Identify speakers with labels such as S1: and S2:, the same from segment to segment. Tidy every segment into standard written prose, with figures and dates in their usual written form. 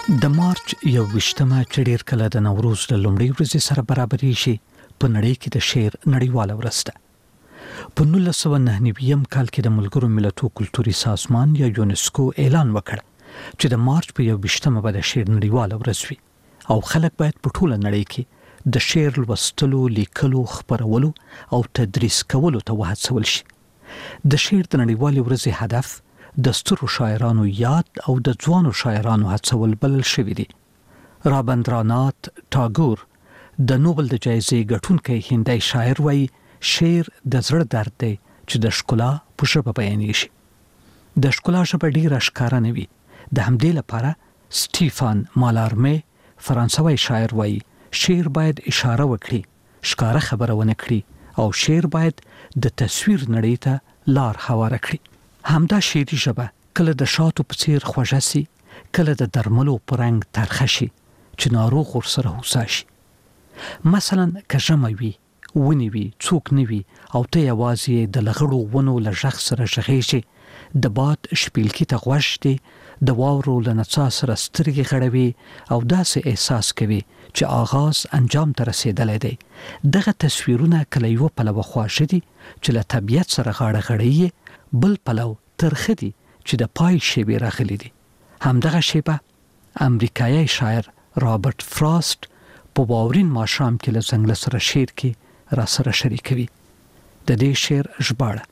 S1: د مارچ 21مه چې ډیر کله د نوروز له لومړۍ ورځې سره برابرې شي په نړۍ کې د شعر نړیواله ورځ ده. په 1999 کال کې د ملګرو ملتونو کلتوري سازمان یا یونسکو اعلان وکړ چې د مارچ په 21مه به د شعر نړیواله ورځ وي او خلک باید په ټوله نړۍ کې د شعر لوستلو، لیکلو، خپرولو او تدریس کولو ته وهڅول شي. د شعر د نړیوالې ورځې هدف د سترو شاعرانو یاد او د ځوانو شاعرانو هڅول بلل شوي دي. رابندرانات ټاګور د نوبل د جایزې ګټونکی هندي شاعر وایي شعر د زړه درد دی چې د ښکلا په ژبه بیانېږي شي. د ښکلا ژبه ډېره ښکاره نه وي. د همدې لپاره سټیفان مالارمې فرانسوي شاعر وایي شعر باید اشاره وکړي، ښکاره خبره ونه کړي او شعر باید د تصویر نړۍ ته لار هواره کړي. همدا شعري ژبه کله د شاتو په څیر خوږه سي، کله د درملو په رنګ ترخه شي چې ناروغ ورسره هوسا شي. مثلا که ژمی وي، ونې وي، څوک نه وي او ته یوازې د لغړو ونو له غږ سره غږېږې، د باد شپیلکي ته غوږ دی، د واورو له نڅا سره سترګې غړوي او داسې احساس کوي چې آغاز انجام ته رسېدلی دی. دغه تصویرونه کله یوه پلوه خواږه دي چې له طبیعت سره غاړه غړی، بل پلو ترخه دي چې د پای شیبې راغلي دي. همدغه شیبه امریکایي شاعر رابرټ فراسټ په واورین ماښام کې له ځنګله سره شعر کې را سره شریکوي. د دې شعر ژباړه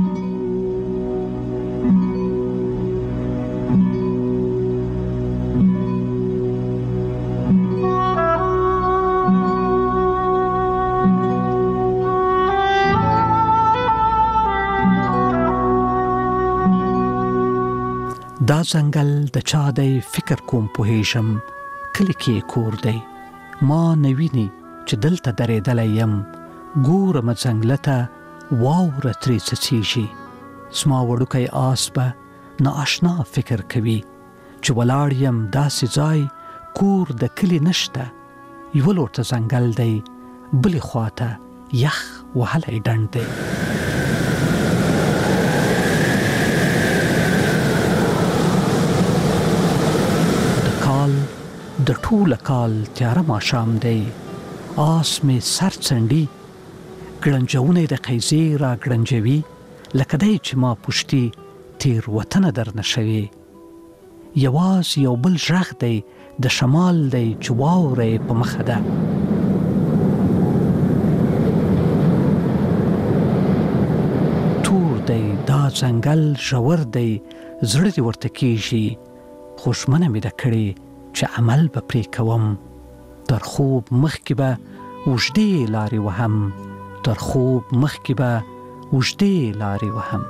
S1: دا ځنګل د چا دی فکر کوم پوهیږم، کلی کې کور دی ما نویني چې دلته درېدلی یم، ګورم ځنګله ته واوره ترې څڅیږي، زما وړوکی آس به نااشنا فکر کوي چې ولاړ یم داسې ځای کور د کلي نشته، یوه لور ته ځنګل دی بلې خواته یخ وهلی ډنډ دی. د ټوله کال تیاره ماښام دی، آس مې سر څنډي، ګړنجونی د قیزې را ګړنجوي، لکه دی چې ما پشتي تیر وطنه درنه شوي. یواز یو بل غږ دی د شمال دی چې واوره یې په مخه ده. تور دی دا ځنګل ژور دی، زړه دې ورته کېږي، خو ژمنه مې ده کړې چې عمل به پرې کوم، تر خوب مخکې به اوږدې لارې وهم، تر خوب مخکې به اوږدې لارې وهم.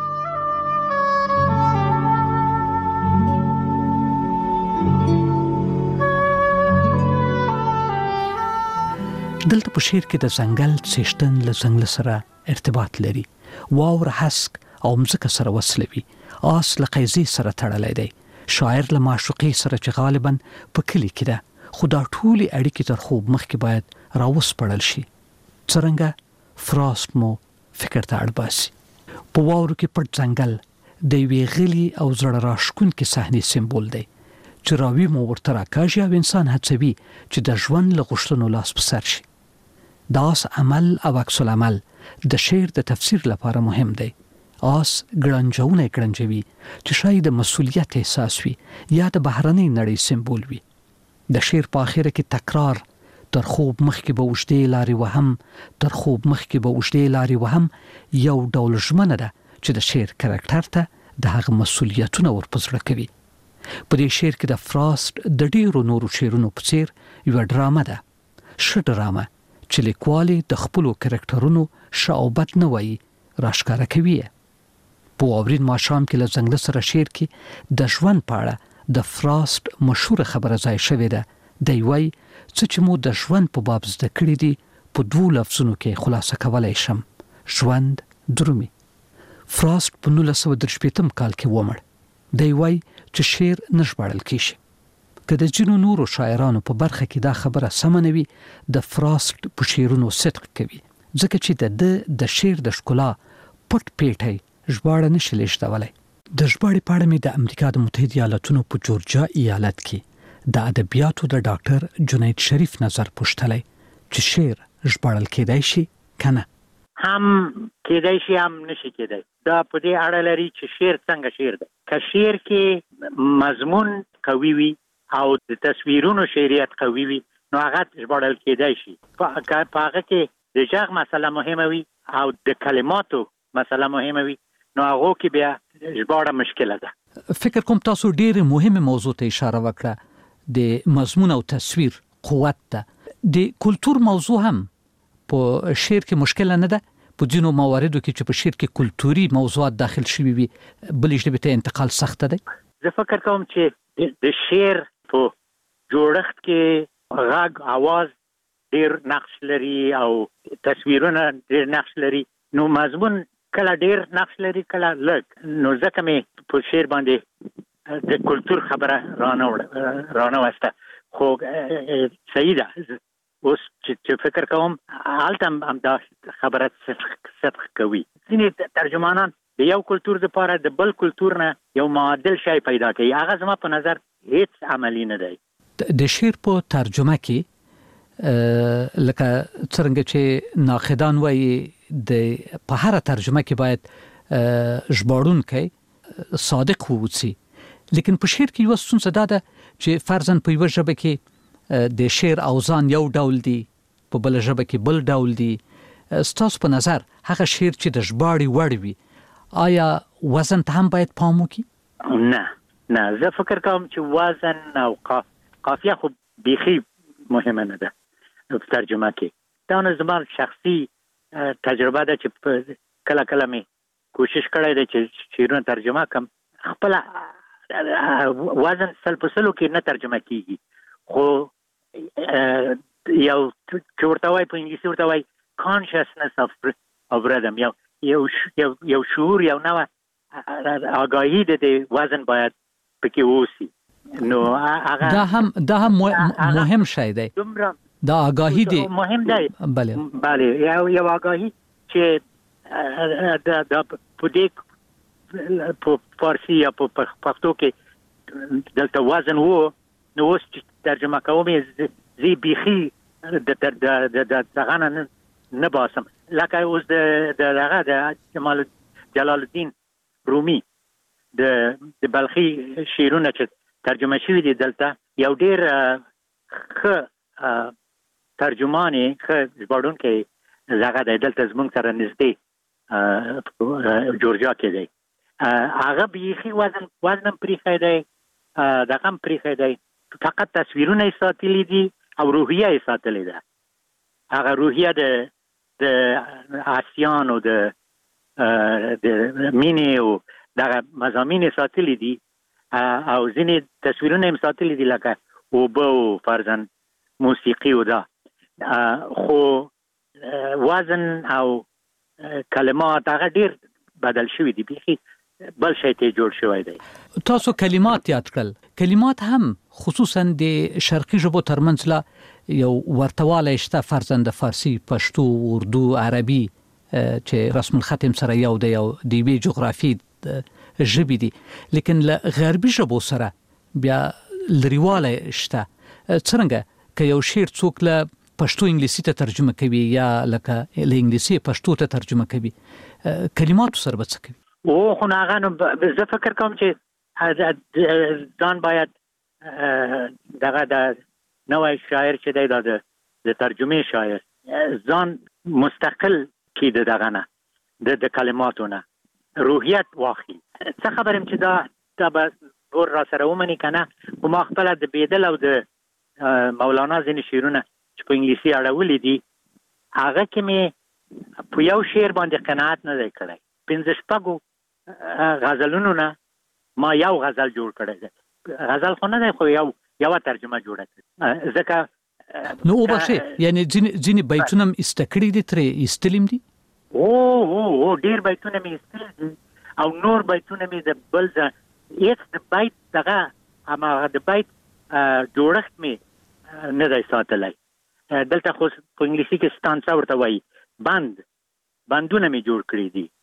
S1: دلته په شعر کې د ځنګل څښتن له ځنګله سره ارتباط لري، واوره هسک او مځکه سره وصلوي، آس له قیزې سره تړلی دی، شاعر له معشوقې سره چې غالبا په کلي کې ده، خو دا ټولې اړیکې تر خوب مخکې باید راوسپړل شي. څرنګه فراسټ مو فکر ته اړ باسي. په واورو کې پټ ځنګل د یوې غلي او زړه راښکونکې صحنې سمبول دی چې راوي مو ورته راکاږي او انسان هڅوي چې د ژوند له غوښتنو لاس په سر شي. د آس عمل او عکس العمل د شعر د تفسیر لپاره مهم دی. آس ګړنجونه ګړنجوي چې شاید د مسؤلیت احساس وي یا د بهرنۍ نړۍ سمبول وي. د شعر په اخره کې تکرار تر خوب مخکې به اوږدې لارې وهم، تر خوب مخکې به اوږدې لارې وهم یو ډول ژمنه ده چې د شعر کرکټر ته د هغه مسؤلیتونه ورپزړه کوي. په دې شعر کې د فراسټ د ډیرو نورو شعرونو په څیر یوه ډرامه ده، ښه ډرامه چې لیکوال د خپلو کرکټرونو ښه او بد نه وایي، راښکاره کوي. په واورین ماښام کې له ځنګله سره شعر کې د ژوند په اړه د فراسټ مشهوره خبره ځای شوې ده. دی وایي څه چې مو د ژوند په باب زده کړي دي په 2 لفظونو کې خلاصه کولی شم: ژوند درومي. فراسټ په 1935 کال کې ومړ. دی وایي چې شعر نه ژباړل کېږي. که د ځینو نورو شاعرانو په برخه کې دا خبره سمه نه وي، د فراسټ په شعرونو صدق کوي، ځکه چې د شعر د ښکلا پټ پیټی ژباړه نشي لیږدولی. د ژباړې په اړه مې د امریکا د متحده ایالاتونو په جورجیا ایالت کې د ادبیاتو د ډاکټر جنید شریف نظر پوښتلی چې شعر ژباړل کېدای شي کنه.
S2: هم کېدای شي هم نشي کېدای. دا په دې اړه لري چې شعر څنګه شعر دی. که شعر کې مضمون قوي وي او د تصویرونو شعریت قوي وي نو هغه ژباړل کېدای شي. په هغه کې د ژغ مسله مهمه وي او د کلماتو مسله مهمه وي نو هغه کې بیا ژباړه مشکله ده.
S1: فکر کوم تاسو ډېر مهمه موضوع ته اشاره وکړه، د مضمون او تصویر قوت ده. د کلتور موضوع هم په شعر کې مشکل نه ده. په ځینو مواردو کې چې په شعر کې کلتوري موضوعات داخل شوي وي بلې ژبې ته انتقال سخت دی.
S2: زه فکر کوم چې د شعر په جوړښت کې غږ اواز ډېر نقش لري او تصویرونه ډېر نقش لري، نو مضمون کله ډېر نقش لري کله لږ. نو ځکه مې په شعر باندې د کلتور خبره رانه وسته. خو صحیح ده، اوس چې فکر کوم هلته هم دا خبره صدق کوي. ځینې ترجمانان د یو کلتور لپاره د بل کلتور نه یو معادل شی پیدا کوي. هغه زما په نظر هیڅ عملی نه دی.
S1: د شعر په ترجمه کې لکه څرنګه چې ناقدان وایي د په هر ترجمه کې باید ژباړونکی صادق ووسی، لیکن په شعر کې یو ستونزه دا ده چې فرضاً په یوه ژبه کې د شعر اوزان یو ډول دي، په بل ژبه کې بل ډول دي. ستاسو په نظر هغه شعر چې د ژباړې وړ وي آیا وزن ته هم باید پام وکړي؟
S2: نه، زه فکر کوم چې وزن او قافیه خو بیخي مهمه نه ده په ترجمه کې. دا نو زما شخصي تجربه ده چې کله کله مې کوشش کړی دی چې شعرونه ترجمه کم. خپل وزن سل په سلو کې نه ترجمه کیږي، خو یو چې ورته وایي په انګلیسي ورته وایي consciousness of rhythm، یو شعور، یو نوع آگاهی د وزن باید پکې اوسي. نو هغه
S1: دا هم مهم شی دی. دا آگاهی دی
S2: مهم دی. بله یو آگاهی چې د په فارسی یا په پښتو کې دلته وزن وو، نو اوس چې ترجمه کوم زی بیخي د څنګه نه باسم. لکه اوس د هغه د جلال الدین رومي د بلخي شعرونه چې ترجمه شوي دي دلته، یو ډیر ښه ترجماني ښه ژباړونکی هغه دی دلته زموږ سره نږدې جورجیا کې دی. هغه بیخي وزن پریښی دی، دغه هم پریښی دی، فقط تصویرونه یې ساتلي دي او روحیه یې ساتلې ده. هغه روحیه د آسیان او د مینې او دغه مضامین یې ساتلي دي او ځینې تصویرونه یې ساتلي دي لکه اوبه او فرضاً موسیقي او دا. خو وزن او کلمات هغه ډیر بدل شوي دي، بیخي بل شی ته جوړ شوی دی.
S1: تاسو کلمات یاد کړل. کلمات هم خصوصا د شرقي ژبو ترمنځ لا یو ورتوالی شته، فرضاً د فارسی، پښتو، اردو، عربي چې رسم الخط سره یو دی او د یوې جغرافي ژبې دي، لیکن له غربي ژبو سره بیا لرېوالی شته. څرنګه که یو شعر څوک له پښتو انګلیسي ته ترجمه کوي یا لکه له انګلیسي پښتو ته ترجمه کوي، کلماتو سره به څه کوي؟
S2: خو هغه نو زه فکر کوم چې ځان باید دغه د نوی شاعر چې دی دا د ترجمې شاعر ځان مستقل کړي د دغه نه د کلماتو نه روحیت واخلي. څه خبر یم چې دا به ور را سره ومني که نه. خو ما خپله د بیدل او د مولانا ځینې شعرونه چې په انګلیسي اړولي دي هغه کې مې په یو شعر باندې قناعت نه دی کړی. 15 شپږو غزلونو نه ما یو غزل جوړ کړی دی. غزل خو نه دی خو یوه ترجمه جوړه کړې. ځکه
S1: نو وبخښئ، یعنی ځینې بیتونه هم ایسته کړي دي، ترې ایستلي هم دي؟
S2: ډېر بیتونه مې ایستلي دي او نور بیتونه مې د بل هېڅ د بیت دغه هماغه د بیت جوړښت مې نه دی ساتلی. دلته خو په انګلیسي کې ستانسه ورته وایي، بندونه مې جوړ کړي دي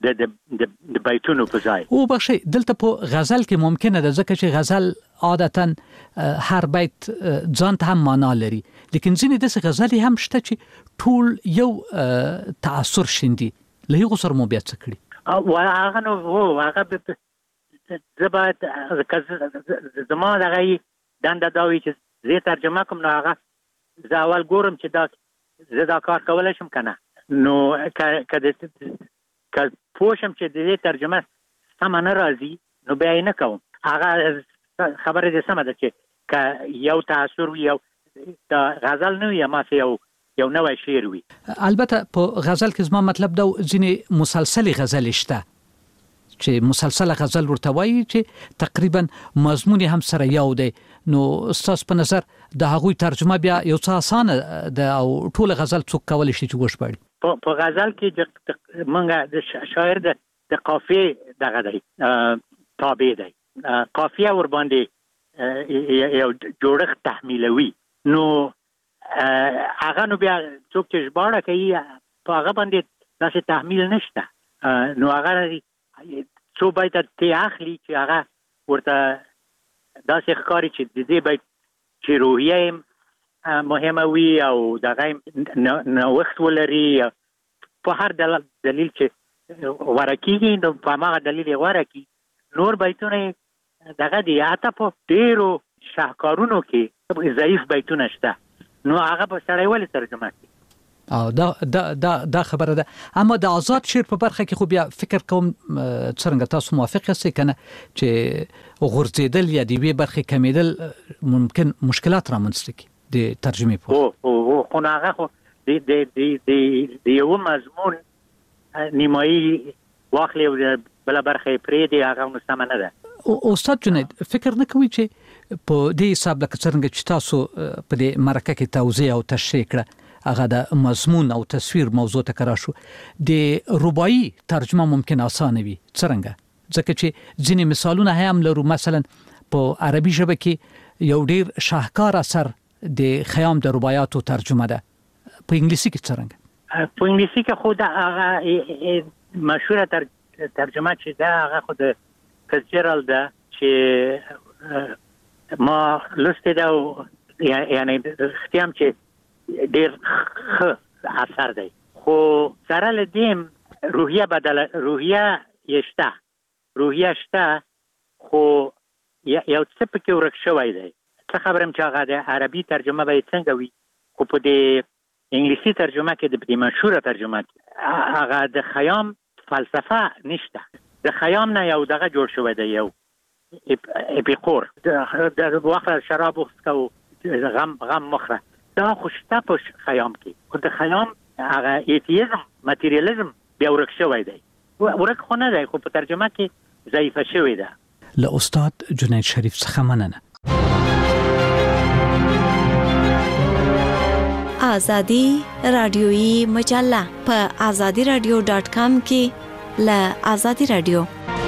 S2: د بیتونو په ځای.
S1: او بخشي دلته په غزل کې ممکنه ده ځکه چې غزل عادتا هر بیت ځان ته هم معنا لري، لیکن ځینې داسې غزلې هم شته چې ټول یو تاثر شیندي. له هغو سره مو بیا څه کړي؟
S2: او هغه نو هغه زه زما دغه دنده دا وي چې زه ترجمه کوم، نو هغه زه اول ګورم چې دا زه دا کار کولی شم که نه. نو که پوه شم چې د دې ترجمه سمه نه راځي نو بیا یې نه کوم. هغه خبره دې سمه ده چې که یو تاثر وي، یو د غزل نه وي، هماسې یو نوی شعر وي.
S1: البته په غزل کې زما مطلب دا ځینې مسلسلې غزلې شته چې مسلسله غزل ورته وایي چې تقریبا مضمون هم سره یو دی. نو ستاسو په نظر د هغوی ترجمه بیا یو څه اسانه ده او ټول غزل څوک کولی شي چې وژباړي؟
S2: په غزل کې موږ د شاعر د قافیې دغه دی تابع دی، قافیه ور باندې یو جوړښت تحمیلوي. نو هغه نو بیا څوک چې ژباړه کوي په هغه باندې داسې تحمیل نشته. نو هغه څو بیته تی اخلي چې هغه ورته داسې ښکاري چې د دې بیت چې روحیه مهمه وي او دغه نوښت ولري په هر دلیل چې غوره کېږي، نو په هماغه دلیل یې غوره کړي. نور بیتونه دغه دي، حتی په ډېرو شاهکارونو کې ضعیف بیتونه شته، نو هغه به سړی ولې ترجمه کړي؟
S1: دا خبره ده. اما د آزاد شعر په برخه کې خو بیا فکر کوم څرنګه تاسو موافق یاست کنه چې غورځېدل یا د یوې برخې کمیدل ممکن مشکلات رامنځته کړي د ترجمې په
S2: خو هغه خو د یو مضمون نیمایي واخلي او بله برخه یې پرېږدي، هغه نو سمه نه ده.
S1: استاد جنید فکر نه کوي چې په دې حساب لکه څرنګه چې تاسو په دې مرکه کې توضیح او تشریح کړه هغه د مضمون او تصویر موضوع ته کرا شو، د رباعي ترجمه ممکن آسانه وي څرنګه؟ ځکه چې ځینې مثالونه هم لرو، مثلا په عربي ژبه کې یو ډیر شاهکار اثر د خیام د رباعیاتو ترجمه ده. په انګلیسي کې څرنګه؟
S2: په انګلیسي کې خو د هغه مشهوره ترجمه چې ده هغه خو د فیتزجرالد ده چې ما لوستې ده، یعنی ختیم چې ډیر ښه اثر دی، خو سره له دې روحیه بدله، روحیه شته خو یو څه پکې ورک شوی دی. څه خبرم چې هغه د عربي ترجمه به څنګه وي، خو په دې انګلیسي ترجمه کې د مشهوره ترجمه کې هغه د خیام فلسفه نشته. د خیام نه یو دغه جوړ شوی دی، یو اپیقور د واخره شراب وڅښه غم مخره، دا خو شته په خیام کې، خو د خیام هغه ایتیزم ماتریالیزم بیا ورک شوی دی. ورک خو نه دی، خو په ترجمه کې ضعیفه شوی ده.
S1: له استاد جنید شریف څخه مننه.
S3: آزادی رادیویی مجله په azadiradio.com کې له آزادی رادیو.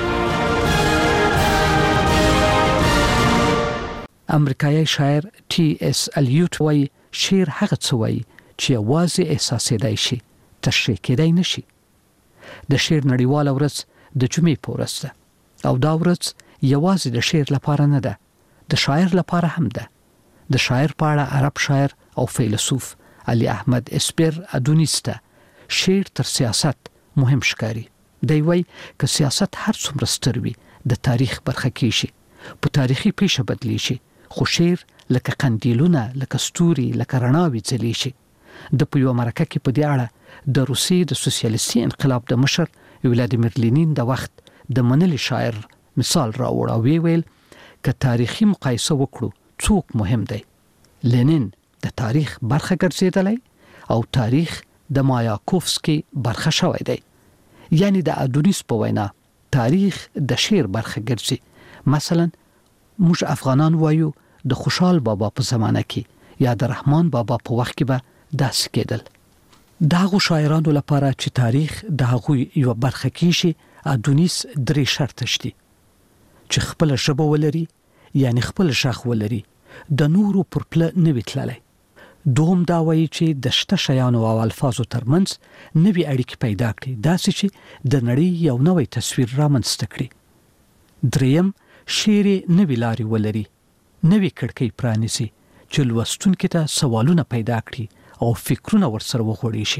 S1: امریکایي شاعر ټي اس الیوت وایي شعر هغه څه وایي چې یوازې احساسېدای شي، تشریح کېدای نشي. د شعر نړیواله ورځ د جمعې په ورځ ده او دا ورځ یوازې د شعر لپاره نه ده، د شاعر لپاره هم ده. د شاعر په اړه عرب شاعر او فیلسوف علي احمد اسپر ادونیس ته شعر تر سیاست مهم ښکاري. دی وایي که سیاست هر څومره ستر وي د تاریخ برخه کې شي، په تاریخي پیښه بدلی شي، خو شعر لکه قندیلونه، لکه ستوري، لکه رڼاوي ځلی شي. د په یوه مرکه کې په دې اړه د روسیې د سوسیالیستي انقلاب د مشر ولادیمیر لینین د وخت د منلي شاعر مثال راوړ او ویل که تاریخي مقایسه وکړو څوک مهم دی، لینین د تاریخ برخه ګرځېدلی او تاریخ د مایاکوفسکي برخه شوی دی. یعنی د ادونیس په وینا تاریخ د شعر برخه ګرځي. مثلا موږ افغانان وایو د خوشحال بابا په زمانه کې یا د رحمان بابا په وخت کې به داسې کېدل. د هغو شاعرانو لپاره چې تاریخ د هغوی یوه برخه کېږي، ادونیس 3 شرطه شته چې خپله ژبه ولري، یعنی خپل شاخ ولري، د نورو پر پله نه وي تللی، دوم دا وایي چې د شته شیانو او الفاظو ترمنځ نوې اړیکې پیدا کړي، داسې چې د نړۍ یو نوې تصویر رامنځته کړي. دریم، شعر نوې لارې ولري، نوې کړکۍ پرانیسي چې لوستونکو ته سوالونه پیدا کړي او فکرونه ورسره وغوړي شي.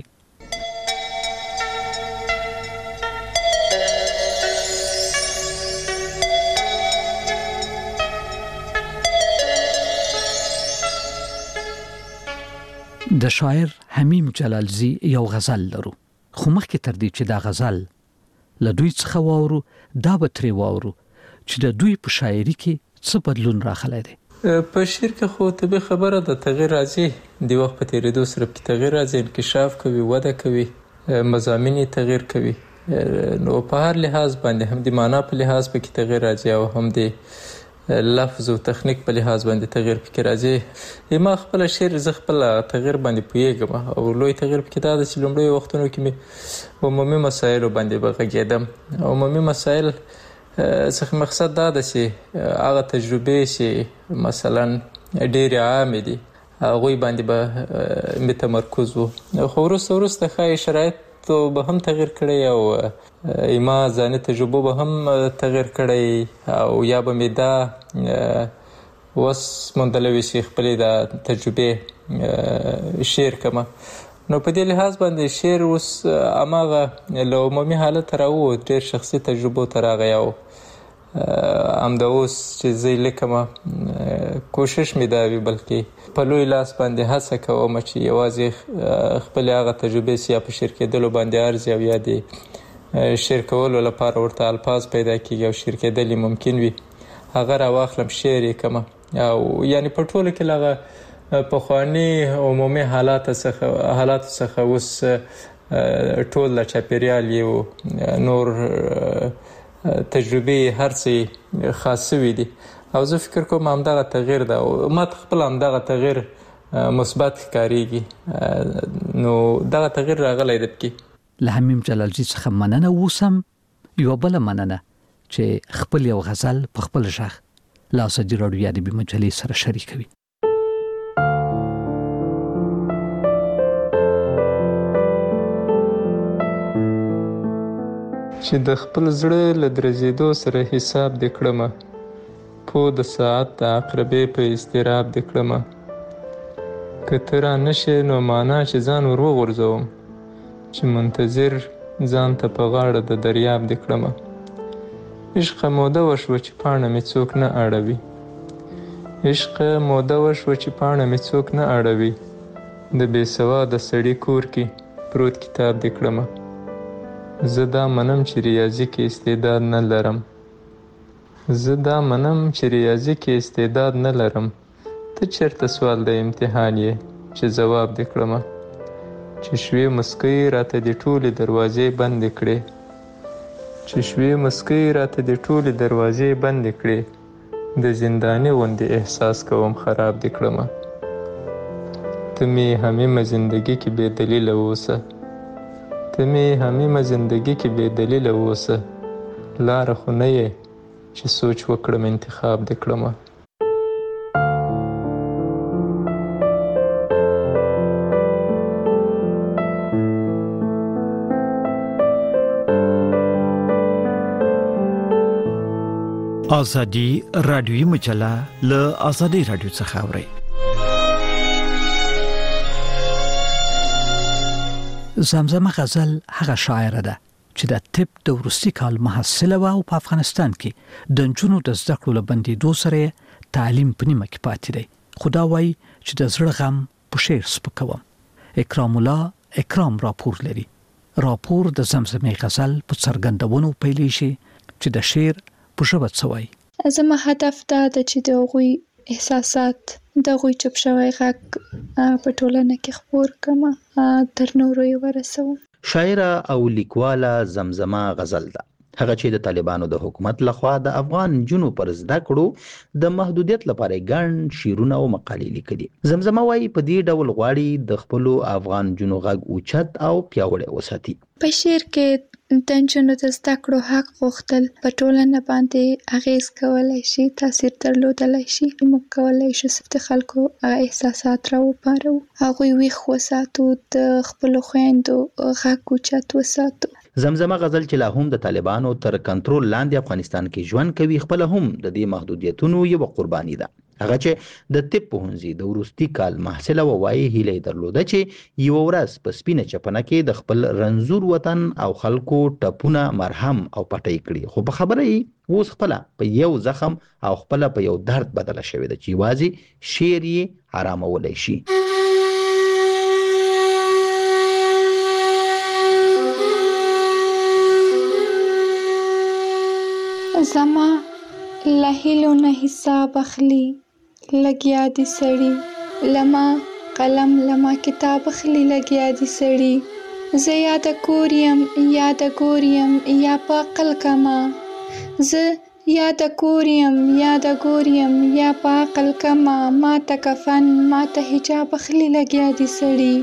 S1: د شاعر حمیم جلالزی یو غزل لرو، خو مخکې تر دې چې دا غزل له دوی څخه واورو، دا به ترې واورو چې د دوی په شاعري کې څه بدلون راغلی دی.
S4: په شعر کې خو طبیعي خبره د تغیر راځي، د وخت په تیریدو سره په تغیر راځي، انکشاف کوي، وده کوي، مضامین تغیر کوي. نو په هر لحاظ باندې هم د معنا په لحاظ په کې تغیر راځي او هم د لفظ او تخنیک په لحاظ باندې تغیر پکې راځي. ما خپل شعر زه خپل تغیر باندې پوهیږم او لوی تغیر پکې دا د لومړی وختونو کې مې عمومي مسایلو باندې بغږیدم. عمومي مسایل څخه مقصد دا ده چې هغه تجربې چې مثلا ډېرې عامې دي هغوی باندې به مې تمرکز و، خو وروسته ښایي شرایط به هم تغیر کړی او ما ځاني تجربو به هم تغیر کړی او یا به مې دا وس موندلی وي چې خپلې دا تجربې شعر کړمه. نو په دې لحاظ باندې شعر اوس هماغه له عمومي حالت راووت، ډېر شخصي تجربو ته راغی او همدا اوس چې زه یې لیکمه کوشش مې دا وي بلکې په لوی لاس باندې هڅه کوم چې یوازې خپلې هغه تجربې چې یا په شعر کېدلو باندې ارزي او یا د شعر کولو لپاره ورته الفاظ پیدا کېږي او شعر کېدل یې ممکن وي هغه راواخلم، شعر یې کړمه. او یعنې په ټوله کې له هغه پخواني عمومي حالاتو څخه اوس ټول د چاپېریال یو نور تجربې هر څه خاص شوي دي او زه فکر کوم همدغه تغییر ده او ما ته خپل همدغه تغییر مثبت ښکارېږي. نو دغه تغییر راغلی دی پکې.
S1: له حمیم جلالزی څخه مننه. اوس هم یوه بله مننه چې خپل یو غزل په خپل غږ له ازادي راډیو ادبي مجلې سره شریکوي.
S4: چې د خپل زړه له درزېدو سره حساب دې کړمه، پوه د ساعت د عقربې په اضطراب دې کړمه. که ته را نشې نو معنا چې ځان ور وغورځوم، چې منتظر ځان ته په غاړه د دریاب دې کړمه. عشقه موده وشوه چې پاڼه مې څوک نه اړوي، عشقه موده وشوه چې پاڼه مې څوک نه اړوي. د بې سواده سړي کور کې پروت کتاب دې کړمه. زه دا منم چې ریاضي کې استعداد نه لرم، زه دا منم چې ریاضي کې استعداد نه لرم. ته چېرته سوال د امتحان یې چې ځواب دې کړمه. چې شوې مسکۍ راته دې ټولې دروازې بندې کړې، چې شوې مسکۍ راته دې ټولې دروازې بندې کړې. د زنداني غوندې احساس کوم خراب دې کړمه. ته مې همېمه زندګي کې بې دلیله اوسه، ته مې همېمه زندګي کې بې دلیله اوسه. لاره خو نه یې چې سوچ وکړم انتخاب دې کړمه.
S5: ازادي راډیوي مجله له ازادي راډیو څخه اورئ.
S1: زمزمه غزل هغه شاعره ده چې د طب د وروستي کال محصله وه او په افغانستان کې د نجونو د زده کړو له بندېدو سره تعلیم په نیمه کې پاتې دی. خو دا وایي چې د زړه غم په شعر سپکوم. اکرام الله اکرام راپور لري. راپور د زمزمه غزل په څرګندونو پیلې شي چې د شعر په ژبه څه وایي.
S6: زما هدف دا ده چې د هغوی احساسات د هغوی چوپ شوی غږ په ټولنه کې خپور کړم، تر نورو یې ورسوم.
S7: شاعره او لیکواله زمزمه غزل ده، هغه چې د طالبانو د حکومت لخوا د افغان جنو پر زده کړو د محدودیت لپاره ګڼ شعرونه او مقالې لیکلي. زمزمه وايي په دې ډول غواړي د خپلو افغان جنو غږ اوچت او پیاوړی وساتي.
S6: په شعر کې د نجونو د زده کړو حق غوښتل په ټولنه باندې اغیز کولای شي، تاثیر درلودلی شي. موږ کولای شو د خلکو احساسات راوپارو، هغوی ویښ وساتو، د خپلو خویندو غږ اوچت وساتو.
S7: زمزمه غزل چې لا هم د طالبانو تر کنټرول لاندې افغانستان کې ژوند کوي، خپل هم د دې محدودیتونو یو قرباني ده. هغه چې د طب پوهنځي د وروستي کال محصله وایي هیله درلوده چې یو ورځ په سپینه چپنه کې د خپل رنځور وطن او خلکو ټپونه مرهم او پټۍ کړي، خو په خبره یې اوس خپل په یو زخم او خپل په یو درد بدله شوې ده چې یوازې شعر یې آرامولی شي.
S6: زما له هیلو نه حساب اخلي لګیا دي سړي، لما قلم لما کتاب اخلي لګیا دي سړي. زه یا د کور یم یا د ګور یم یا په عقل کما، زه یا د کور یم یا د ګور یم یا په عقل کما، ما ته کفن ما ته حجاب اخلي لګیا دي سړي.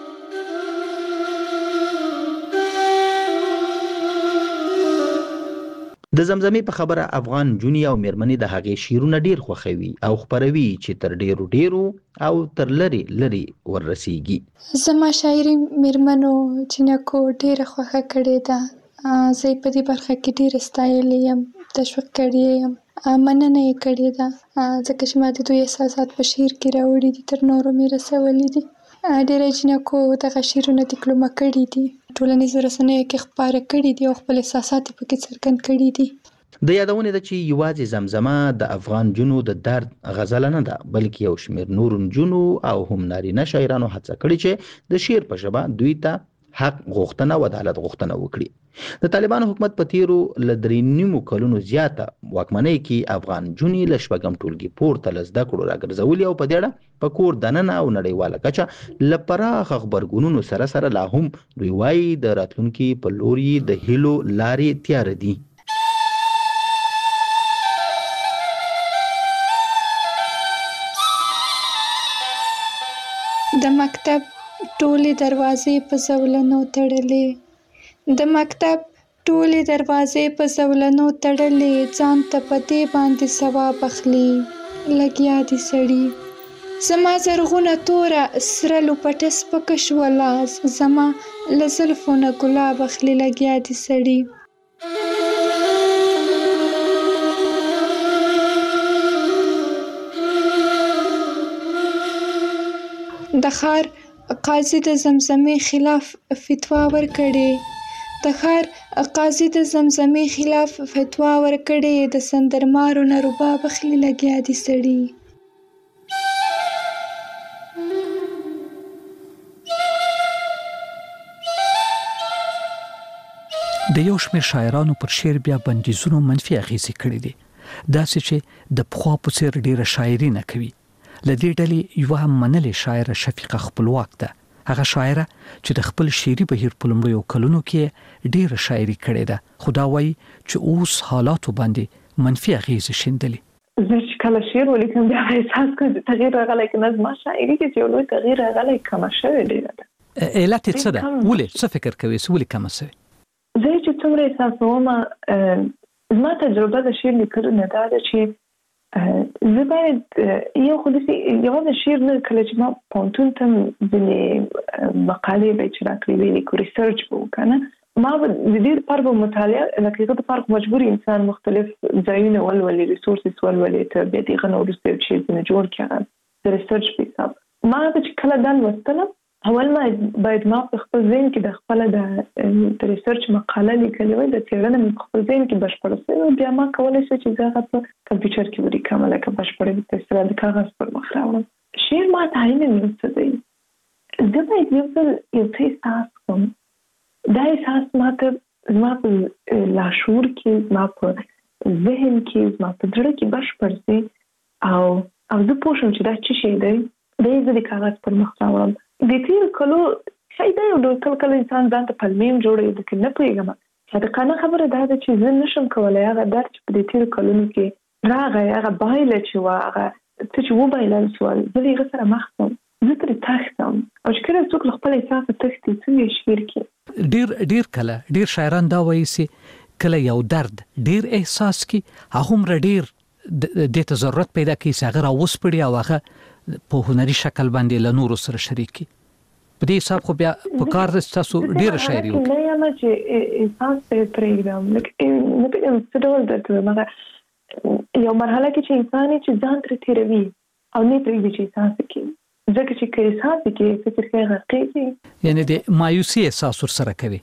S7: د زمزمې په خبره افغان نجونې او میرمنې د هغې شعرونه ډیر خوښوي او خپروي چې تر ډیرو او تر لري وررسیږي.
S6: زما شاعري میرمنو جنکو ډیره خوښه کړې ده، زه په دې برخه کې ډیره ستایلې یم، تشویق کړې یم، مننه یې کړې ده، ځکه چې ما د دوی احساسات په شعر کې راوړي دي، تر نورو مې رسولي دي. ډیره جنکو دغه شعرونه ډیپلومه کړي دي، ټولنیزو رسنیو کې خپاره کړي دي او خپل احساسات یې پکې څرګند کړي دي.
S7: د یادونې ده چې یوازې زمزمه د افغان نجونو د درد غزله نه ده، بلکې یو شمېر نورو نجونو او هم نارینه شاعرانو هڅه کړې چې د شعر په ژبه دوی ته حق غوښتنه او عدالت غوښتنه وکړي. د طالبانو حکومت په تیرو له 3.5 کلونو زیاته واکمنۍ کې افغان نجونې له 2 ټولګي پورته له زده کړو راګرځولي او په دې اړه په کور دننه او نړیواله کچه له پراخ غبرګونونو سره لا هم دوی وایي د راتلونکي په لور یې د هیلو لارې تیار دي.
S6: د مکتب ټولې دروازې په زولنو تړلې، د مکتب ټولې دروازې په زولنو تړلې، ځان ته په دې باندې ثواب اخلي لګیا دي سړي. زما زرغونه توره سره لوپټه سپکه شوله، زما له زلفو نه ګلاب اخلي لګیا دي سړي. د ښار قاضي د زمزمې خلاف فتوا ورکړې، د ښار قاضي د زمزمې خلاف فتوا ورکړې، د سندرمارو نه رباب اخلي لګیا دي سړي.
S1: د یو شمېر شاعرانو پر شعر بیا بندیزونو منفي اغیزې کړې دي، داسې چې د پخوا په څېر ډیره شاعري نه کوي. له دې ډلې یوه منلې شاعره شفیقه خپلواک ده، هغه شاعره چې د خپل شعري بهیر په لومړیو کلونو کې ډیره شاعري کړې ده، خو دا وایي چې اوس حالاتو باندې منفي اغیزې شیندلې.
S8: زه چې کله شعر ولیکم بیا احساس کوم چې تغییر راغلی، که نه زما شاعري کې چې یو لوی تغییر راغلی، کمه شوې ډیره ده.
S1: علت یې څه ده؟ ولې څه فکر کوې چې ولې کمه شوې؟
S8: زه چې څومره احساسوم، زما تجربه د شعر لیکلو نه دا ده چې زه باید یو خو داسې یوازې شعر نه، کله چې ما پوهنتون ته ځینې مقالې به چې راکړې وې لیکو، ریسرچ به وکړه نه، ما به د دې لپاره به مطالعه لکه هغه دپاره مجبور انسان مختلف ځایونه ولولي، ریسورسز ولولي، ته بیا د هغه نه وروسته یو شعر ځینې جوړ کړي هغه د ریسرچ په حساب. ما به چې کله دا لوستله، اول ما باید ما په خپل ذهن کې د خپله د ریسرچ مقاله لیکلې وای، د څېړنه مې په خپل ذهن کې بشپړه شوې، بیا ما کولی شو چې زه هغه په کمپیوټر کې ولیکم، لکه بشپړه په اصطلاح د کاغذ پر مخ راوړم. شعر ما ته علم یو څه دی، زه باید یو څه احساس کوم، دا احساس ما ته زما په لاشعور کې، زما په ذهن کې، زما په زړه کې بشپړ شي او زه پوه شم چې دا څه شی دی، دا یې زه د کاغذ پر مخ راوړم. د تېرو کلو شاید دا یو ډول کله انسان ځان ته پلمې هم جوړوي، لکه نه پوهېږم، صادقانه خبره دا ده چې زه نشم کولی هغه درد چې په دې تېرو کلونو کې راغی، هغه بایله چې وه، هغه څه چې وبایلل شول، زه د هغه سره مخ شم، زه ترې تښتم، او چې کله څوک له خپل احساسه تښتي څنګه یې شعر کې
S1: ډیر کله ډیر شاعران دا وایي چې کله یو درد ډیر احساس کی هغه ډیر د ته ضرورت پیدا کوي چې هغه راوسپړي او هغه په هنري شکل باندې له نورو سره شریکي. په دې حساب خو بیا په کار د تاسو ډیر شاعري وکړي.
S8: نه یم چې احساس په پرېږدم لکه نه پېژنم څه ډول درته مګر یو مرحله کې چې انسان چې ځان تر تیروي او نه پرېږدي چې احساس کوي ځکه چې که احساس کوي فکر کوي غرقېږي یعنی
S1: د مایوسي احساس ورسره کوي.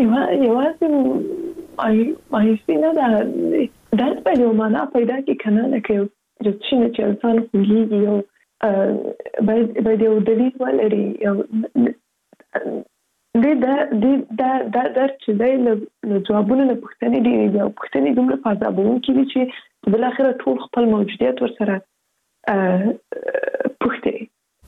S8: یوازې مایوسي نه ده درد به یو معنا پیدا کړي که نه لکه یو چې انسان خوږېږي یو باید یو دلیل ولري یو دا درد چې دی له ځوابونو نه پوښتنې ډېرې دي او پوښتنې دومره فضابونکې دي چې بالاخره ټول خپل موجودیت ورسره پوښتې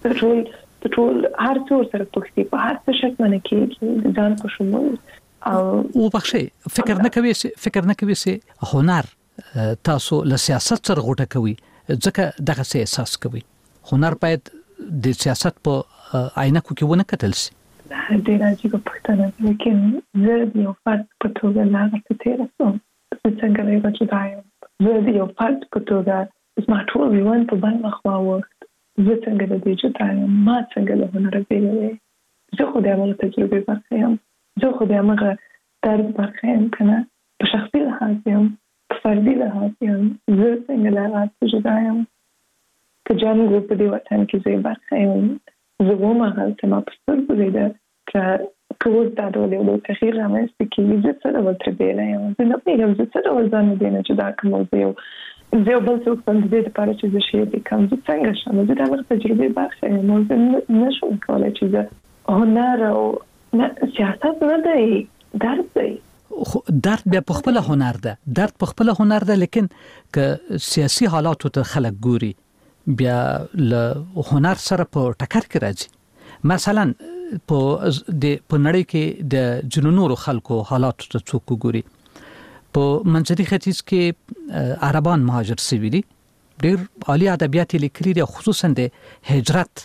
S8: ټول هر څه ورسره پوښتې په هر څه شک باندې کېږي ځان په شمول
S1: او بخښئ فکر نه کوي چې هنر تاسو له سیاست سره غوټه کوي ځکه دغه څه احساس کوي. هنر باید د سیاست په عینکو کې ونه کتل شي.
S8: ډېره عجیبه پوښتنه ده لیکن زه د یو فرد په توګه له هغه څه تېره شوم. زه څنګه له یوه جدا یم. زه د یو فرد په توګه زما ټول ژوند په بل مخ واوښت. زه څنګه له دې جدا یم. ما څنګه له هنره بېله وې. زه خو د همغه تجربې برخه یم. زه خو د همغه درد برخه یم که نه. په شخصي لحاظ یم په فردي لحاظ یم. زه څنګه له هغه څه جدا یم. که جنګ و په دې وطن کې زه برخه یم. زه وم هغلته ما په سترګو لیده که اوس دا ډول یو تغییر رامنځته کېږي زه څه ډول ترې بېله یم. زه نه پوهېږم زه څه ډول ځان له دې نه جدا کړم او زه یو بل څوک هم د دې دپاره چې زه شعر لیکم زه څنګه شم. زه د هغه تجربې برخه یم او زه نه شم کولی چې زه هنر او سیاست نه دی درد دی.
S1: درد بیا په خپله هنر ده. درد په خپله هنر ده لیکن که سیاسي حالاتو ته خلک ګوري بیا له هنر سره په ټکر کې راځي. مثلا په نړۍ کې د ځینو نورو خلکو حالاتو ته څوک وګوري په منځني ختیځ کې عربان مهاجر شوي دي. ډېر عالي ادبیات یې لیکلي دي خصوصا د هجرت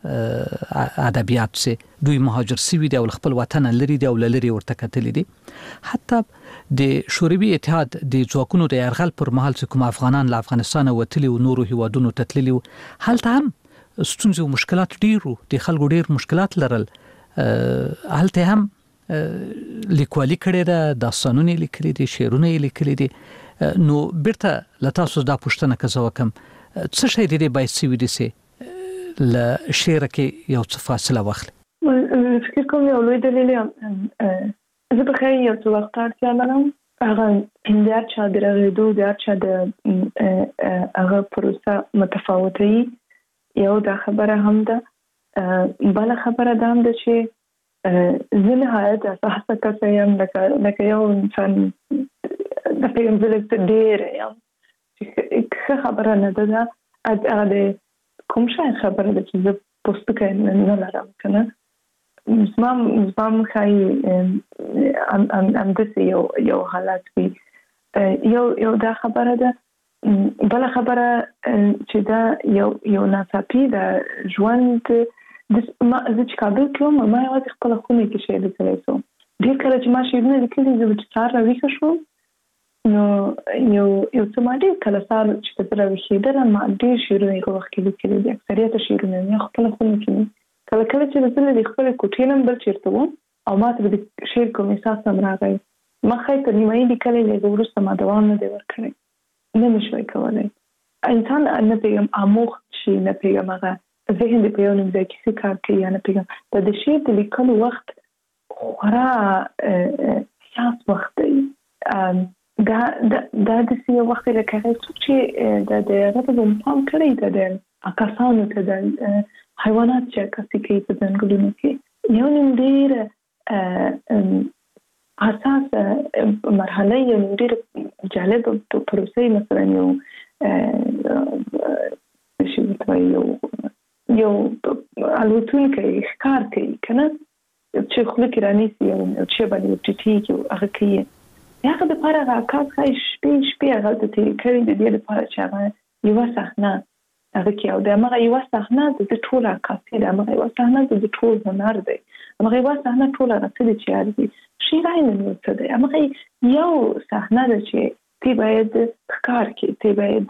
S1: ادبیات چې دوی مهاجر شوي دي او خپل وطن لري دي او لري ورته کتلي دي. حتی د شوروي اتحاد د ځواکونو د یرغل پر مهال چې کوم افغانان له افغانستان وتلي او نورو هیوادونو ته تللي هلته هم ستونزې او مشکلات ډېر وو. د خلکو ډېر مشکلات لرل. هلته هم لیکوالي کړې ده داستانونه لیکلي دي شعرونه لیکلي دي. نو بیرته له تاسو دا پوښتنه که زه وکړم څه شی د دې باعث شوي دي چې له شعره کې یو څه فاصله واخلي؟
S8: فکر کوم یو لوی دلیل زه به ښایي یو څه وخت اړتیا لرم هغه د هر چا د رغېدو د هر چا د هغه پروسه متفاوته وي. یو دا خبره هم ده. بله خبره دا هم ده چې زه نهایت حساسه کسه یم لکه یو انسان د پیغمزلک ته ډېره یم چې ښه خبره نه ده هغه د کوم شی خبره ده چې زه پوستکی نه لرم که نه. زما ښایي همداسې یو حالت وي. یو دا خبره ده. بله خبره چې دا یو ناڅاپي ده ژوند. زه چې کابل کې وم ما یوازې خپله خونې کې شعر لیکلی شوم. ډېر کله چې ما شعرونه لیکلي زه به چې سهار راویښه شوم نو یو څه ما ډېر کله سهار چې به زه راویښېدلم ما ډېر شعرونه هغه وخت کې لیکلي دي. اکثریته شعرونه مې خپله خونه کې وي. کله کله چې زه له خپلې کوټې نه بل چېرته وم او ما ته د شعر کوم احساس هم راغی ما ښایي تر نیمایي لیکلی له هغه وروسته ما دوام نه دی ورکړی. نه مې شوی کولی. انسان نه پوهېږم آموخت شي نه پوهېږم هغه ذهن دې په یو نیم ځای کې څه کار کوي یا نه پوهېږم. د شعر د لیکلو وخت خورا حساس وخت دی. دا داسې یو وخت دی لکه هغه څوک چې د هغه ته به پام کړی ده د کسانو ته د حیوانات چې عکاسي کوي په ځنګلونو کې یو نیم ډېر حساس مرحله یو نیم ډېر جالب پروسه مثلا یو الوتونکی ښکار کوي که نه چې خوله کې رانیسي او چې باندې ټیټېږي هغه کوي. د هغه دپاره هغه عکاس ښایي شپې هغه ته تېرې کړي د دې لپاره چې هغه یوه صحنه هغه کې او د هغه یو صحنه د ټول عکاسي د هغه یو صحنه د ټول هنر دی هغه یو صحنه ټول راځي چې ارزي شیرای نن څه دی هغه یو صحنه ده چې تی باید ښکار کې تی باید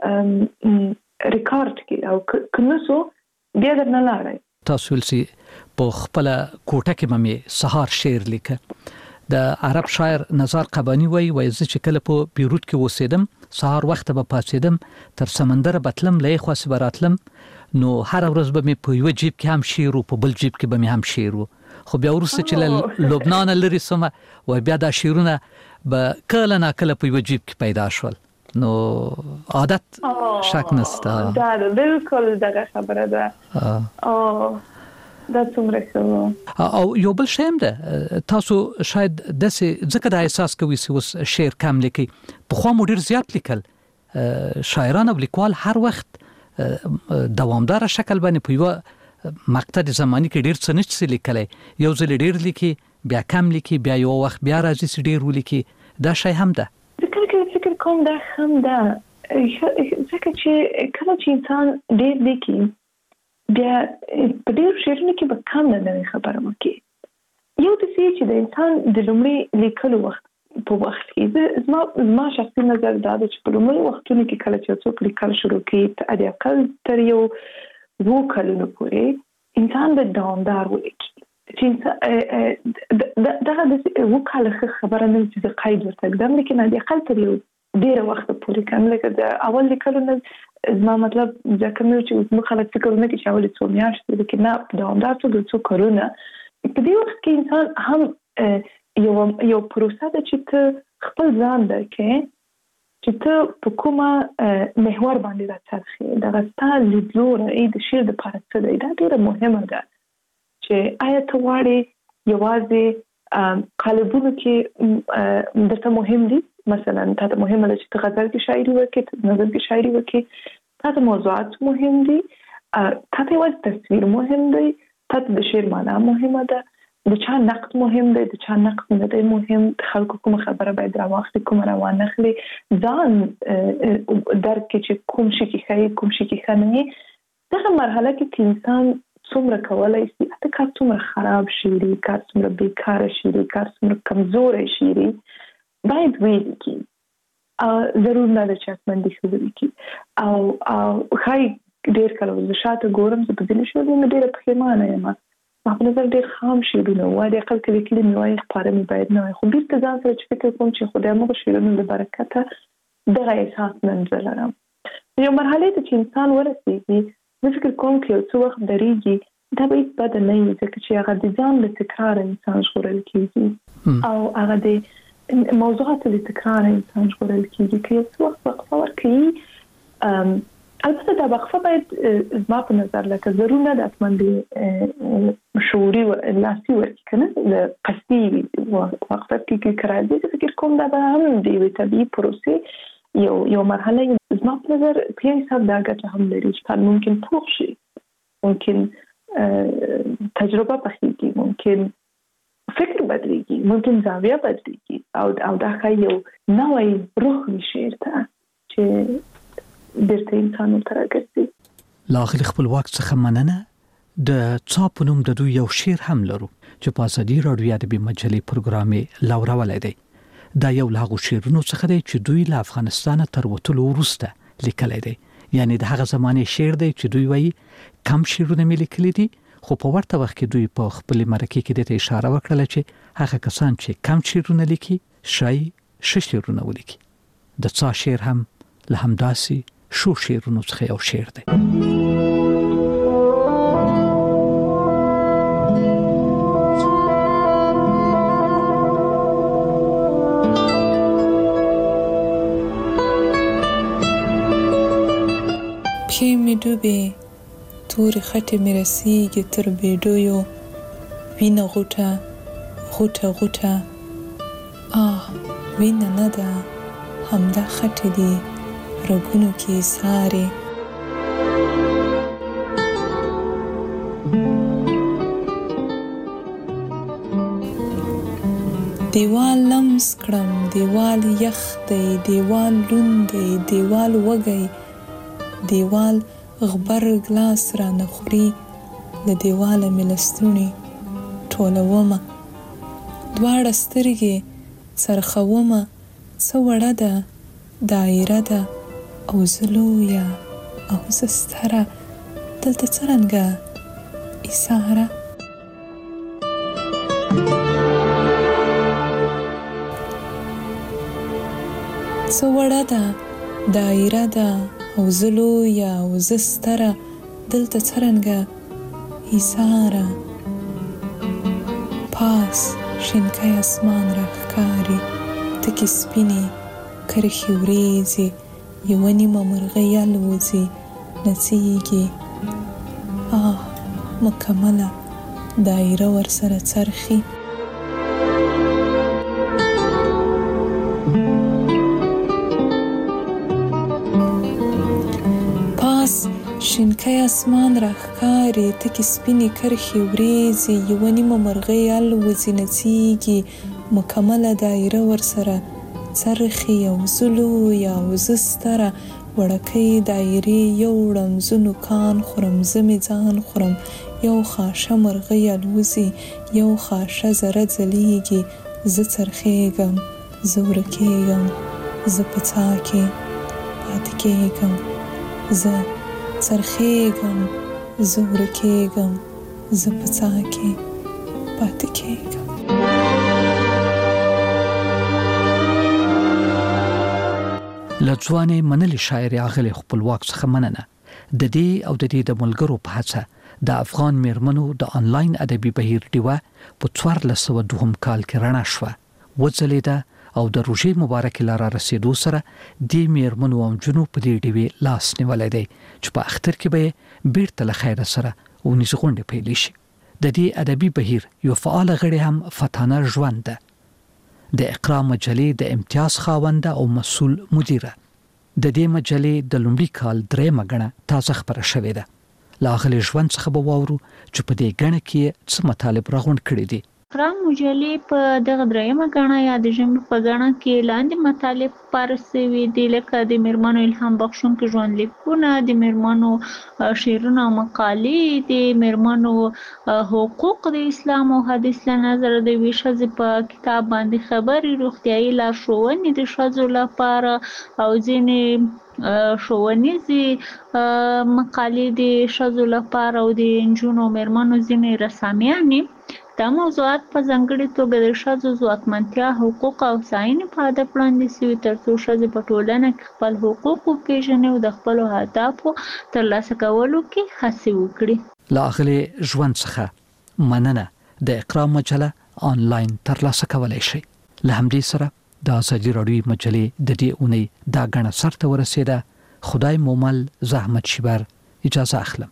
S8: ریکارډ کې او کنوسو بیا درنه لاره
S1: تاسو ولسی په خپل کوټه کې مې سهار شعر لیکه د عرب شاعر نزار قبانی وای چې کله په بیروت کې اوسېدم سهار وخت به پاتېدم تر سمندر بتلم لې خو سبراتلم نو هر ورځ به مې په یو جیب کې هم شعر او په بل جیب کې به مې هم شعر خو بیا ورسته چې لبنان لري سمه و بیا دا شعرونه به کله نه کله په یو جیب کې پیدا شول نو عادت شک نسته
S8: دا بالکل دغه خبره ده دا څومره ښه
S1: او یو بل شی هم ده تاسو شاید داسې ځکه د احساس کوي چې اوس شعر کم لیکي پخوا مو ډېر زیات لیکل شاعران او لیکوال هر وخت دوامدار شکل باندې په یو مقطع زماني کې ډېر څه نشي لیکلی یو ځل ډېر لیکي بیا کم لیکي بیا یو وخت بیا راځي چې ډېر ولیکي دا شی هم ده
S8: فکر کوم دا هم ده ځکه چې کله چې انسان ډېر لیکي بیا په ډېر شعرونو کې به کم نه خبره وکړي یو د چې د انسان د لومړي لیکلو وخت په وخت کې زما شخصي نظر دا ده چې په لومړي وختونو کې کله چې څوک لیکل شروع کړي د اقل تر یو 2 کلونو پورې انسان به دوامدار ولیکي چې دغه د وکاله خبره نه چې د قید ورته ګدم لیکن د اقل تر یو ډیر وخت پورې کوم لکه د اول لیکلو نه زما مطلب ځکه مې چې موږ خلک فکر نه کوي چې اول څو میاشتې لیکن نه دوامدار څو کارونه په دې وخت کې انسان هم یو پروسه ده چې ته خپل ځان درکې چې ته په کومه محور باندې راڅرخې دغه ستاسو لیدلوره د شعر د لپاره څه دی دا ډیره مهمه ده چې آیا ته غواړې یوازې قالبونو کې درته مهم دي مثلا ته مهمه ده چې ته غزل کې شاعري وکړې ته نظم کې شاعري وکړې ته موضوعات مهم دي ته یوازې تصویر مهم دی ته د شعر معنا مهمه ده د چا نقد مهم دی د چا نقد نه دی مهم خلکو کوم خبره باید راوخلي کوم روان نخلي ځان درک چې کوم شي کې خیر کوم شي کې خنه دغه مرحله کې انسان څومره کولای شي اته کار څومره خراب شي کار څومره بیکاره شي کار څومره کمزور شي باید ویل کی ضرور نه ده چې اتمنډي شو ولیکي او خای ډیر کله د شاته ګورم چې په دې شو د ډیره پښیمانه یم په نظر ډیر خام شیرونه وای د خپل کې کلی نوای خبره مې باید نه خو بیرته ځان سره چې فکر کوم چې خدای موږ شیرونه د برکته دغه احساس منځ لرم یو مرحله ته چې انسان ورسېږي زه فکر کوم چې یو څو وخت درېږي دا به هیڅ بد نه وي ځکه چې هغه د ځان له تکرار انسان ژغورل کېږي او هغه د موضوعات له تکرار انسان ژغورل کېږي که یو څه وخت وقفه ورکوي البته دا وقفه باید زما په نظر لکه ضرور نه د اتمنډي شعوري لاسي ورکړي که نه د قصدي وقفه کې راځي فکر کوم دا به هم د یوې طبیعي پروسې یو مرحله زما په نظر په یو حساب دا ګټه هم لري چې ممکن پوخ شي ممکن تجربه پخېږي ممکن فکر بدلېږي ممکن زاویه بدلېږي او دا ښایي یو نوی روح وي شعر ته چې بیرته انسان ورته راګرځي
S1: لاغلي خپلواک څخه مننه د څا په نوم د دوی یو شعر هم لرو چې په ازادي راډیو ادبي مجلې پروګرام لاورولی دی دا یو له هغو شعرونو څخه دی چې دوی له افغانستانه تر وتلو وروسته لیکلی دی یعنی د هغه زمانې شعر دی چې دوی وایي کم شعرونه مې لیکلي دي خو په ورته وخت کې دوی په خپلې مرکې کې دې ته اشاره وکړله چې هغه کسان چې کم شعرونه لیکي شاید ښه شعرونه ولیکي د څا شعر هم له همداسې شو شعرونو څخه یو شعر دی
S9: پښې مې ډوبې تورې خټې مې رسیږي تر بیډیو وینه غوټه غوټه غوټه وینه نه ده همدا خټې دي رګونو کې سارې دیوال لمس کړم دیوال یخ دی دیوال لوند دی دیوال وږی دیوال غبر ګلاس را نخوري له دیواله مې لستوڼي ټولومه دواړه سترګې څرخومه څه وړه ده دایره ده او زه لویه او زه ستره دلته څرنګه ایساره څه وړه ده دایره ده او زه لویه او زه ستره دلته څرنګه ایساره پاس شینکی اسمان راښکاري تکې سپینې کرښې وریځې یوه نیمه مرغۍ الوځي نڅیږي مکمله دایره ورسره څرخي پاس شینکی اسمان راښکاري تکې سپینې کرښې وریځې یوه نیمه مرغۍ الوځي نڅیږي مکمله دایره ورسره څرخي او زه لویه او زه ستره وړکۍ دایرې یو وړم زه نوکان خورم زه مې ځان خورم یو خاشه مرغۍ الوځي یو خاشه ذره ځلیږي زه څرخېږم زه ورکېږم زه په څا کې پاتې کېږم زه څرخېږم زه ورکېږم زه په څا کې پاتې کېږم
S1: له ځوانې منلې شاعرې اغلې خپلواک څخه مننه د دې او د دې د ملګرو په هڅه د افغان میرمنو د انلاین ادبي بهیر ډیوه په 1402 کال کې رڼا شوه وځلېده او د روژې مبارکې لاره رسیدو سره د میرمنو او جنو په دې ډیوې لاس نیولې دی چې په اختر کې به بیرته له خیره سره ونیز غونډه پیل شي د دې ادبي بهیر یو فعال غړي هم فتانه ژوند ده د اقرا مجلې د امتیاز خاونده او مسؤل مدیره د دې مجلې د لومړي کال درېمه غړه تازه خبره شوې ده لاغلی ژوند څخه به واورو چې په دې غړه کې څه مطالب راغونډ کړي دي
S10: اقرا مجلې په دغه درېمه غړه یا د ژمي په غړه کې لاندې مطالب پارسوي دي لکه د میرمنو الهام بخښونکي ژوند لیکونه د میرمنو شعرونه او مقالې د میرمنو حقوق د اسلام او حدیث له نظر د وی ښځې په کتاب باندې خبري روغتیايي لارښوونې د ښځو لپاره او ځینې ښوونیزې مقالې د ښځو لپاره او د نجونو میرمنو ځینې رسامیانې دا موضوعات په ځانګړې توګه د ښځو ځواکمنتیا حقوق او هوساینې په هدف وړاندې شوي ترڅو ښځې په ټولنه کې خپل حقوق وپېژني او د خپلو اهدافو ترلاسه کولو کې هڅې وکړي
S1: له اغلې ژوند څخه مننه د اقرا مجله آنلاین ترلاسه کولی شئ له همدې سره د ازادي راډیو مجلې د دې اونۍ دا غړه سرته ورسېده خدای مومل زحمت شیبر اجازه اخلم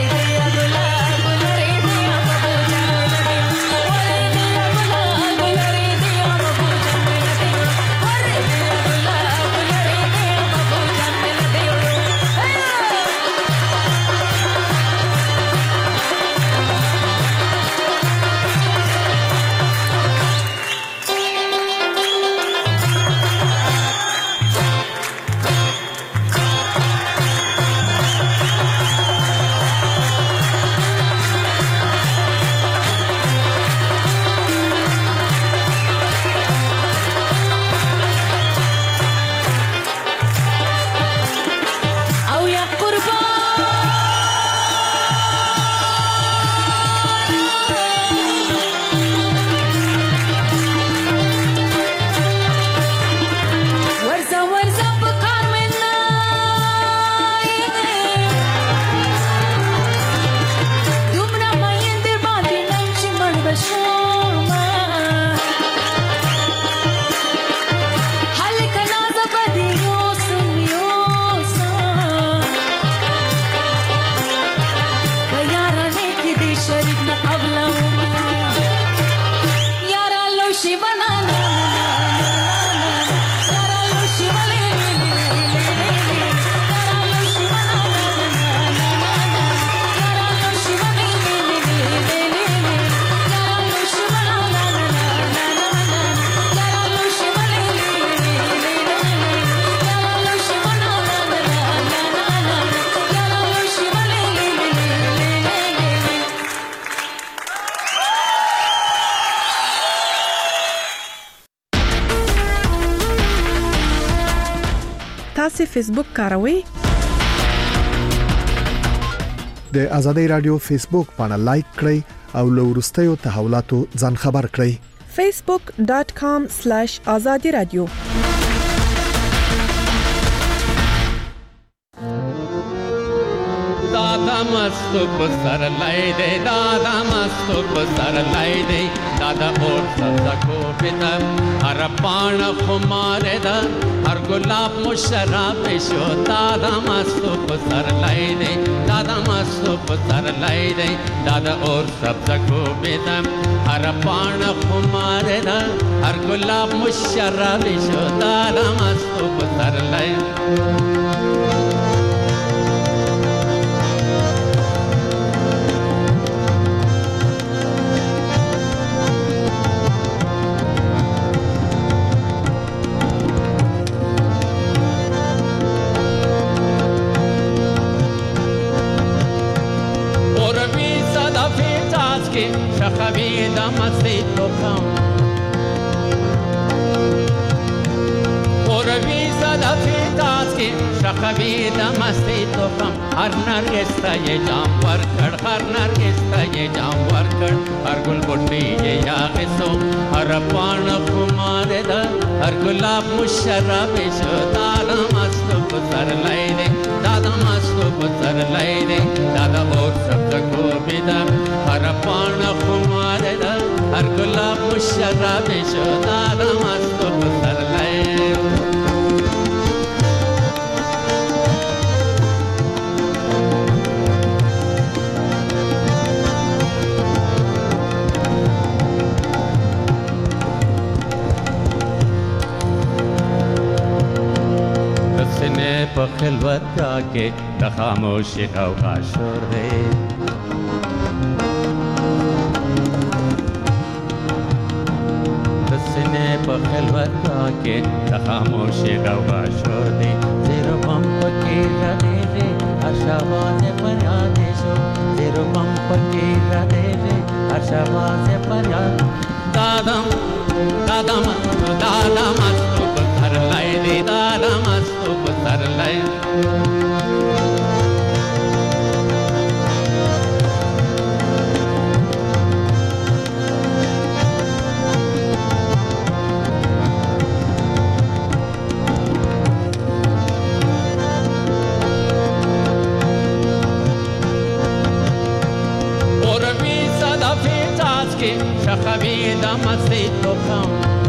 S11: Gula تاسو فیسبوک کاروئ؟
S12: د آزادۍ رادیو فیسبوک باندې لایک کړئ او له وروستیو تحولاتو ځان خبر کړئ.
S11: facebook.com/azadi radio
S13: दादा मस्त पसर लाई दे दादा मस्त पसर लाई दे दादा और सदा को पिता हर पान खुमारे दा हर गुलाब मुशराब शो दादा मस्त पसर लाई दे दादा मस्त पसर लाई दे दादा और सदा को पिता हर पान खुमारे दा हर गुलाब मुशराब शो दादा मस्त पसर लाई شخوی دمستی تو خم اوروی صدفی تاز کی شخوی دمستی تو خم هر نرگس تا یہ جام ورکڑ هر نرگس تا یہ جام ورکڑ هر گل بٹی یہ یاغسو هر پان خمار دا هر گلاب مشرب شو دادا مستو بسر لائی دے دادا مستو بسر لائی دے دادا اور سب تکو بیدم هر پان خمار دا هر گلاب مشرب شو دادا مستو بسر لائی په خلوت کې د خاموشي غوغا شور دی د سینې په خلوت کې د خاموشي غوغا شور دی زیرو بم پکې راځي هر شواز فریاد شو زیرو بم پکې راځي هر شواز فریاد دادم دادم دادم تو پر لای دی دادم سر لای اور وی صدا فی تاز کی شخوی دمستی تو خم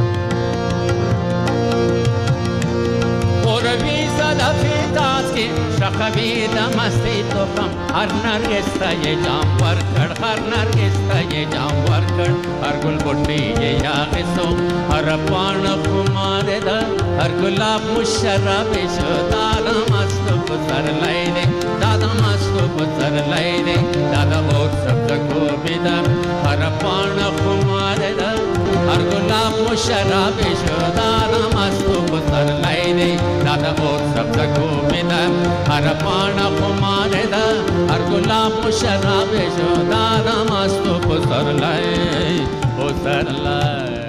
S13: دفی تاز کی شخوی دمستی تو خم هر نرگس تا یہ جام ورکڑ هر نرگس تا یہ جام ورکڑ هر گل بٹی یہ یاغسو هر پان خمار دا هر گلاب مشرب شو دادا مستو بسر لائی دے دادا مستو بسر لائی دے دادا اور سب تکو بیدم هر پان خمار دا هر گلاب مشرب شو دادا مستو بسر لائی دے دادا اور سب تکو بیدم هر پان خمار دا هر گلاب مشرب شو دادا مستو بسر لائی بسر لائی